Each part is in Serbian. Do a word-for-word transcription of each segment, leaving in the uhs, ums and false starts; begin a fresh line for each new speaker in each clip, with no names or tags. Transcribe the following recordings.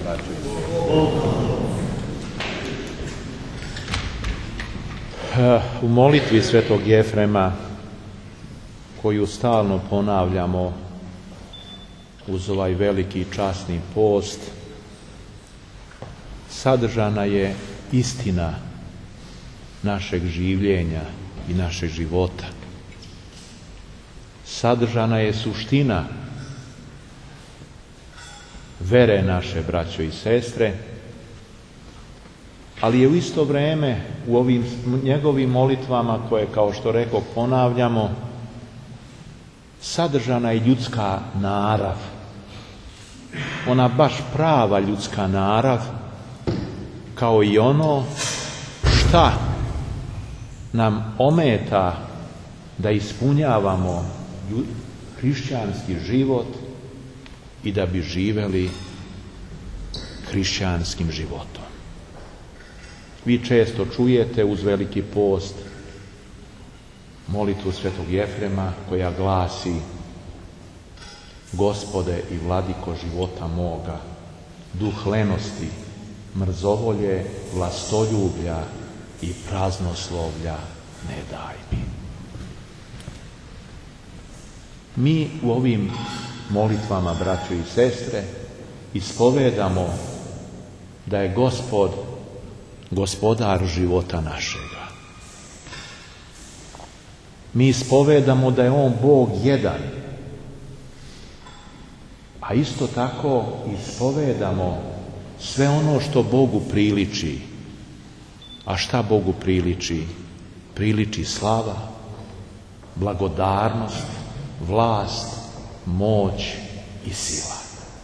braćo i sestre. U molitvi svetog Jefrema, koju stalno ponavljamo uz ovaj veliki časni post, sadržana je istina našeg življenja i našeg života. Sadržana je suština vere naše, braćo i sestre, ali je u isto vrijeme u ovim njegovim molitvama, koje, kao što rekao, ponavljamo, sadržana je ljudska narav. Ona baš prava ljudska narav, kao i ono šta nam ometa da ispunjavamo hrišćanski život i da bi živeli hrišćanskim životom. Vi često čujete uz veliki post molitvu svetog Jefrema koja glasi: Gospode i vladiko života moga, duh lenosti, mrzovolje, vlastoljublja i praznoslovlja ne daj mi. Mi u ovim molitvama, braćo i sestre, ispovedamo da je Gospod gospodar života našega. Mi ispovedamo da je On Bog jedan, a isto tako ispovedamo sve ono što Bogu priliči. A šta Bogu priliči? Priliči slava, blagodarnost, vlast, moć i sila.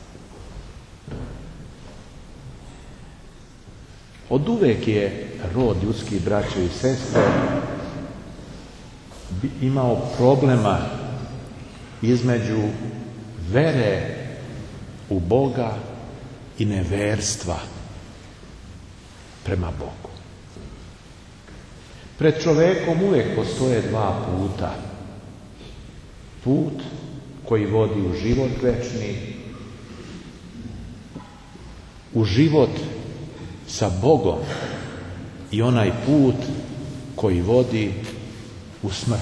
Od uvek je rod ljudski, braćo i sestre, imao problema između vere u Boga i neverstva prema Bogu. Pred čovekom uvijek postoje dva puta. Put koji vodi u život večni, u život sa Bogom, i onaj put koji vodi u smrt.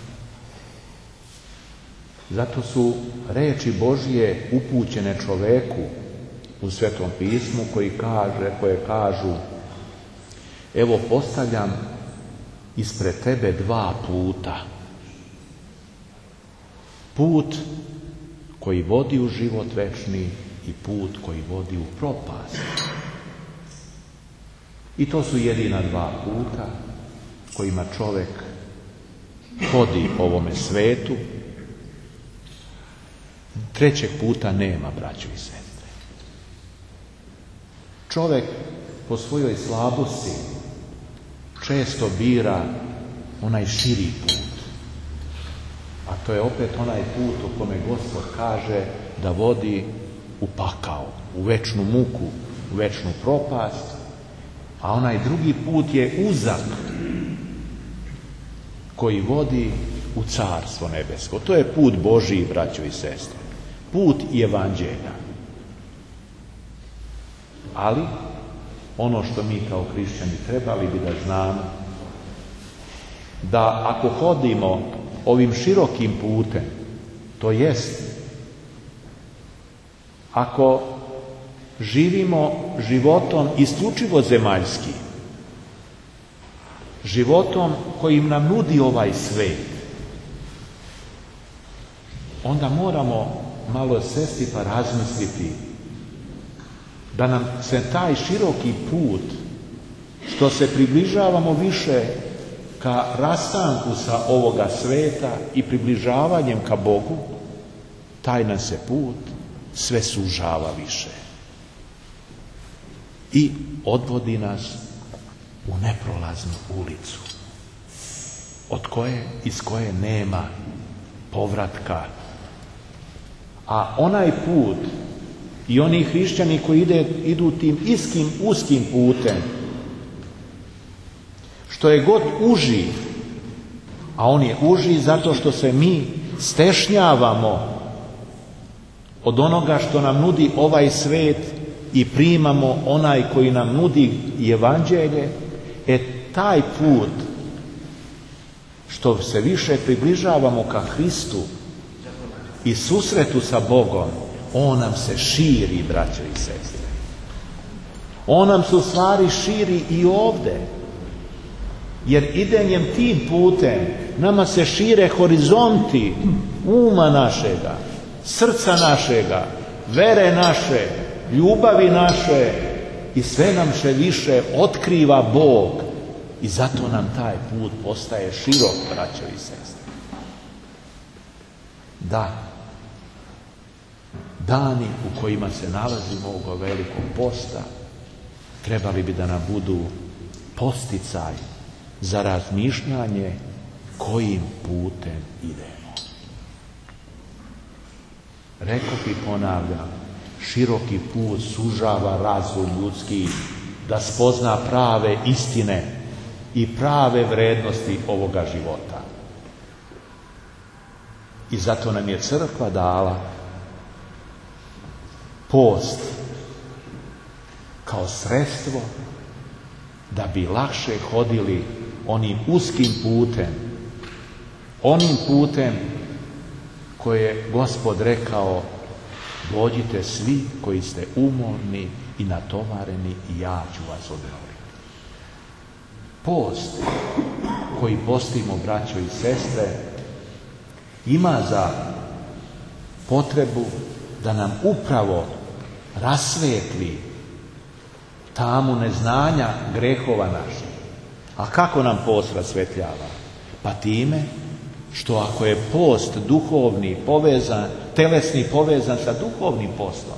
Zato su reči Božije upućene čoveku u Svetom pismu koji kaže, koje kažu: evo postavljam ispred tebe dva puta. Put koji vodi u život večni i put koji vodi u propast. I to su jedina dva puta kojima čovjek hodi po ovome svetu. Trećeg puta nema, braćo i sestre. Čovjek po svojoj slabosti često bira onaj širi put. A to je opet onaj put u kome Gospod kaže da vodi u pakao, u večnu muku, u večnu propast, a onaj drugi put je uzak koji vodi u carstvo nebesko. To je put Božiji, braćo i sestre. Put evanđelja. Ali ono što mi kao hrišćani trebali bi da znamo, da ako hodimo ovim širokim putem, to jest ako živimo životom isključivo zemaljskim, životom kojim nam nudi ovaj svet, onda moramo malo sesti pa razmisliti da nam se taj široki put, što se približavamo više ka rastanku sa ovoga sveta i približavanjem ka Bogu, taj nam se put sve sužava više i odvodi nas u neprolaznu ulicu od koje, iz koje nema povratka. A onaj put i oni hrišćani koji ide, idu tim iskim uskim putem, što je god uži, a on je uži zato što se mi stešnjavamo od onoga što nam nudi ovaj svet i primamo onaj koji nam nudi evanđelje, e taj put što se više približavamo ka Hristu i susretu sa Bogom, on nam se širi, braćo i sestre. On nam se u stvari širi i ovdje. Jer idenjem tim putem nama se šire horizonti uma našega, srca našega, vere naše, ljubavi naše i sve nam se više otkriva Bog i zato nam taj put postaje širok, braćo i sestre. Da, dani u kojima se nalazimo ovoga velikog posta trebali bi da nam budu posticaj za razmišljanje kojim putem idemo. Rekoh i ponavljam, široki put sužava razum ljudski da spozna prave istine i prave vrednosti ovoga života. I zato nam je crkva dala post kao sredstvo da bi lakše hodili onim uskim putem, onim putem koje je Gospod rekao: dođite svi koji ste umorni i natovareni i ja ću vas odmoriti. Post koji postimo, braćo i sestre, ima za potrebu da nam upravo rasvetli tamu neznanja grehova naših. A kako nam post rasvetljava? Pa time što ako je post duhovni povezan, telesni povezan sa duhovnim postom,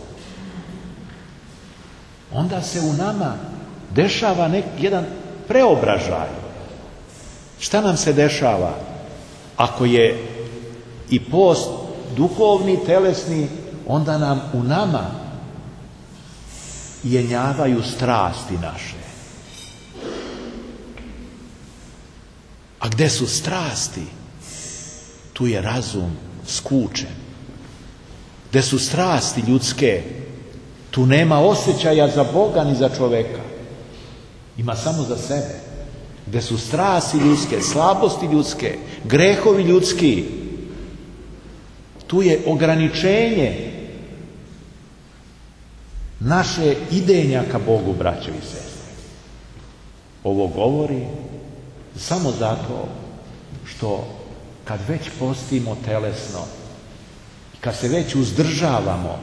onda se u nama dešava nek, jedan preobražaj. Šta nam se dešava? Ako je i post duhovni, telesni, onda nam u nama jenjavaju strasti naše. A gde su strasti, tu je razum skučen. Gde su strasti ljudske, tu nema osjećaja za Boga ni za čoveka. Ima samo za sebe. Gde su strasti ljudske, slabosti ljudske, grehovi ljudski, tu je ograničenje naše idenja ka Bogu, braćo i sestre. Ovo govori samo zato što kad već postimo telesno, kad se već uzdržavamo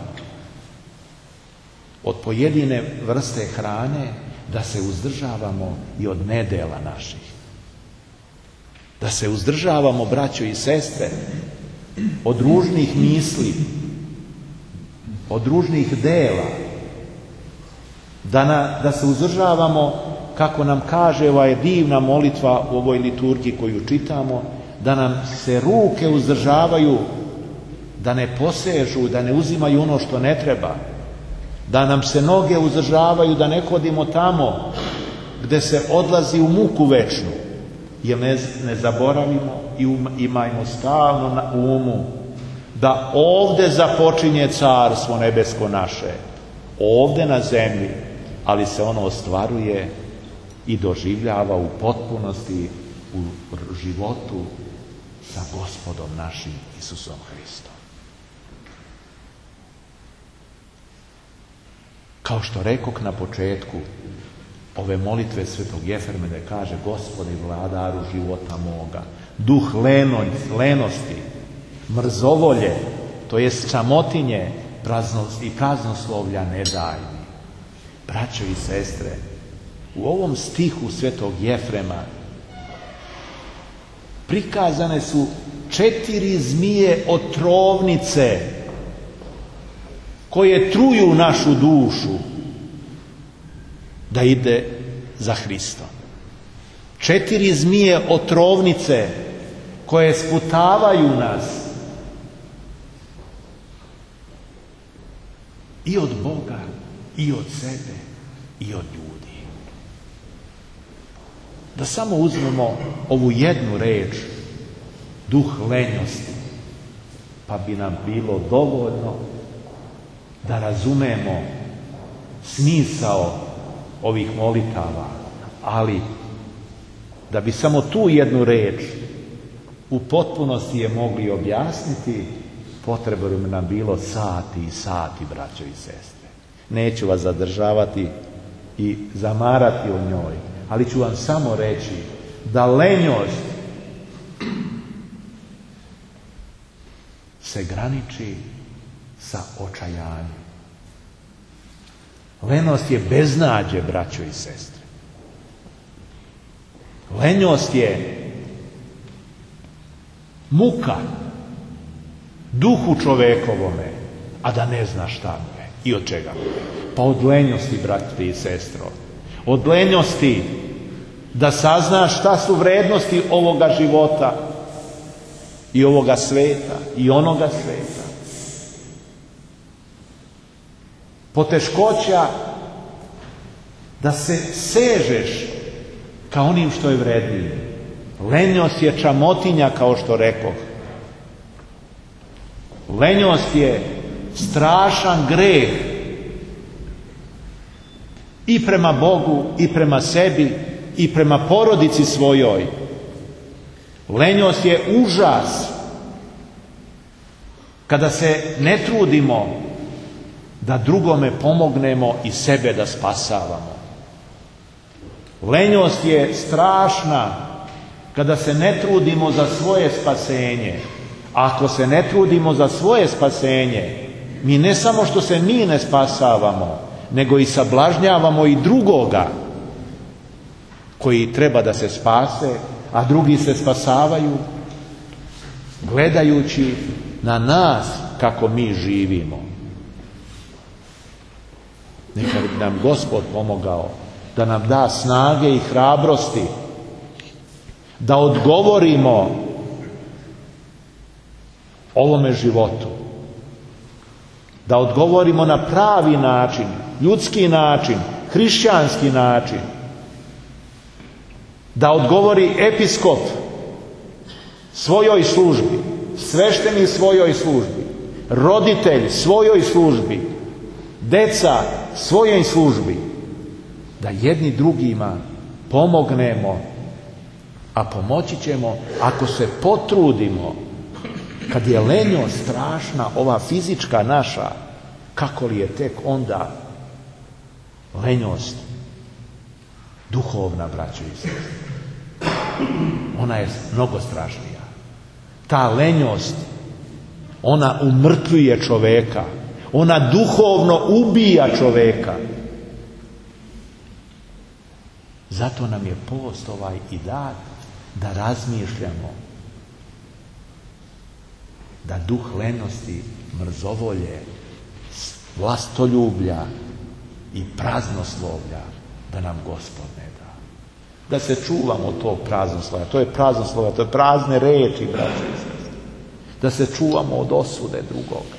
od pojedine vrste hrane, da se uzdržavamo i od nedela naših. Da se uzdržavamo, braćo i sestre, od ružnih misli, od ružnih dela, da, na, da se uzdržavamo, kako nam kaže ova divna molitva u ovoj liturgiji koju čitamo, da nam se ruke uzdržavaju, da ne posežu, da ne uzimaju ono što ne treba, da nam se noge uzdržavaju, da ne hodimo tamo gde se odlazi u muku večnu, jer ne, ne zaboravimo i um, imajmo stalno na umu da ovde započinje carstvo nebesko naše, ovde na zemlji, ali se ono ostvaruje i doživljava u potpunosti u životu sa Gospodom našim Isusom Hristom. Kao što rekok na početku ove molitve svetog Jefrema, da kaže: Gospode vladaru života moga, duh lenosti, mrzovolje, to jest samotinje praznost i praznoslovlja ne daj mi. Braćo i sestre, u ovom stihu svetog Jefrema prikazane su četiri zmije otrovnice koje truju našu dušu da ide za Hristom. Četiri zmije otrovnice koje sputavaju nas i od Boga, i od sebe, i od ljudi. Da samo uzmemo ovu jednu reč, duh lenjosti, pa bi nam bilo dovoljno da razumemo smisao ovih molitava, ali da bi samo tu jednu reč u potpunosti je mogli objasniti, potrebno bi nam bilo sati i sati, braćo i sestre. Neću vas zadržavati i zamarati o njoj, ali ću vam samo reći da lenjost se graniči sa očajanjem. Lenost je beznađe, braćo i sestre. Lenjost je muka duhu čovekovome, a da ne zna šta mu je i od čega mu je. Pa od lenjosti, brate i sestro, od lenjosti da saznaš šta su vrednosti ovoga života i ovoga sveta i onoga sveta. Poteškoća da se sežeš ka onim što je vrednije. Lenjost je čamotinja, kao što rekoh. Lenjost je strašan greh i prema Bogu, i prema sebi, i prema porodici svojoj. Lenjost je užas kada se ne trudimo da drugome pomognemo i sebe da spasavamo. Lenjost je strašna kada se ne trudimo za svoje spasenje. Ako se ne trudimo za svoje spasenje, mi ne samo što se mi ne spasavamo, nego i sablažnjavamo i drugoga koji treba da se spase, a drugi se spasavaju gledajući na nas kako mi živimo. Neka bi nam Gospod pomogao da nam da snage i hrabrosti da odgovorimo ovome životu, da odgovorimo na pravi način, ljudski način, hrišćanski način, da odgovori episkop svojoj službi, sveštenik svojoj službi, roditelj svojoj službi, deca svojoj službi, da jedni drugima pomognemo, a pomoći ćemo ako se potrudimo. Kad je lenjost strašna, ova fizička naša, kako li je tek onda lenjost duhovna, braćo i sestre? Ona je mnogo strašnija. Ta lenjost, ona umrtvuje čoveka, ona duhovno ubija čoveka. Zato nam je post ovaj i dat da razmišljamo, da duh lenosti, mrzovolje, vlastoljublja i praznoslovlja da nam Gospod ne da. Da se čuvamo tog praznoslovlja. To je praznoslovlja, to je prazne reči, braće i sestre. Da se čuvamo od osude drugoga.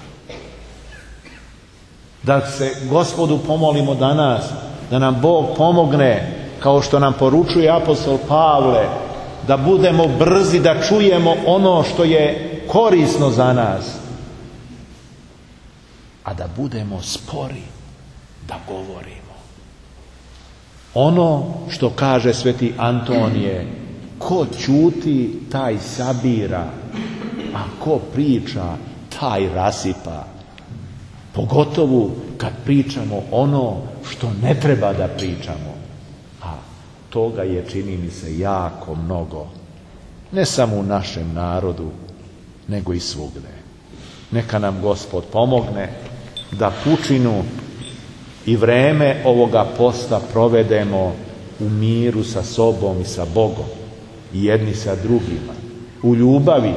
Da se Gospodu pomolimo danas, da nam Bog pomogne, kao što nam poručuje apostol Pavle, da budemo brzi, da čujemo ono što je korisno za nas, a da budemo spori da govorimo. Ono što kaže sveti Antonije, ko ćuti, taj sabira, a ko priča, taj rasipa. Pogotovo kad pričamo ono što ne treba da pričamo. A toga je, čini mi se, jako mnogo. Ne samo u našem narodu, nego i svugde. Neka nam Gospod pomogne da pučinu i vreme ovoga posta provedemo u miru sa sobom i sa Bogom i jedni sa drugima, u ljubavi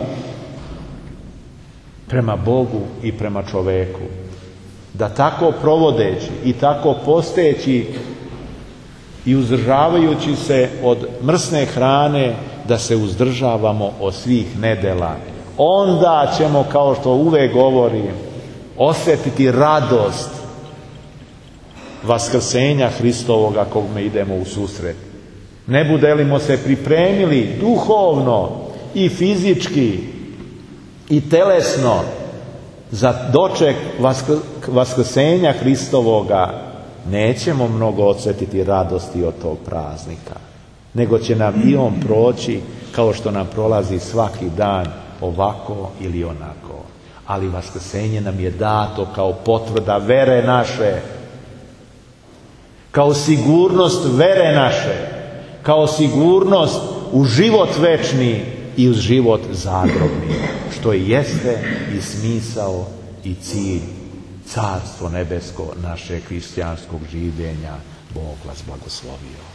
prema Bogu i prema čoveku. Da tako provodeći i tako posteći i uzdržavajući se od mrsne hrane, da se uzdržavamo od svih nedela. Onda ćemo, kao što uvek govorim, osjetiti radost vaskrsenja Hristovoga kome idemo u susret. Ne budelimo se pripremili duhovno i fizički i telesno za doček vaskrsenja Hristovoga, nećemo mnogo osjetiti radosti od tog praznika, nego će nam i on proći kao što nam prolazi svaki dan, ovako ili onako. Ali vaskrsenje nam je dato kao potvrda vere naše, kao sigurnost vere naše, kao sigurnost u život večni i uz život zagrobni, što i jeste i smisao i cilj, carstvo nebesko našeg hrišćanskog življenja. Bog vas blagoslovio.